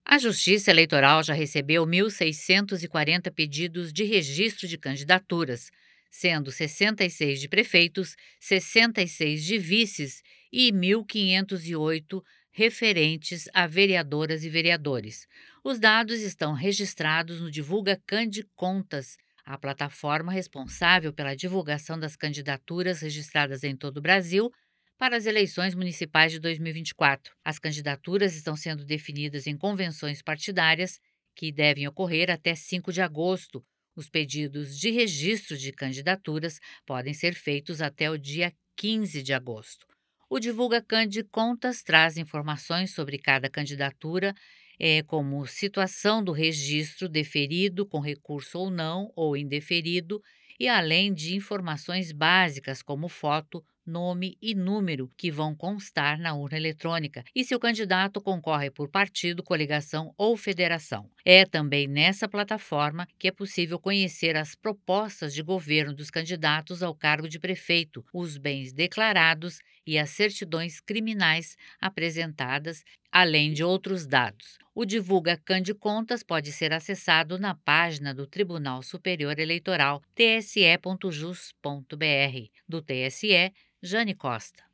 A Justiça Eleitoral já recebeu 1.640 pedidos de registro de candidaturas, sendo 66 de prefeitos, 66 de vices e 1.508 referentes a vereadoras e vereadores. Os dados estão registrados no Divulga Cand Contas, a plataforma responsável pela divulgação das candidaturas registradas em todo o Brasil para as eleições municipais de 2024. As candidaturas estão sendo definidas em convenções partidárias, que devem ocorrer até 5 de agosto. Os pedidos de registro de candidaturas podem ser feitos até o dia 15 de agosto. O Divulga Cand Contas traz informações sobre cada candidatura, como situação do registro deferido com recurso ou não, ou indeferido, e além de informações básicas como foto, nome e número que vão constar na urna eletrônica e se o candidato concorre por partido, coligação ou federação. É também nessa plataforma que é possível conhecer as propostas de governo dos candidatos ao cargo de prefeito, os bens declarados e as certidões criminais apresentadas, além de outros dados. O Divulga Cand Contas pode ser acessado na página do Tribunal Superior Eleitoral, tse.jus.br. Do TSE, Jane Costa.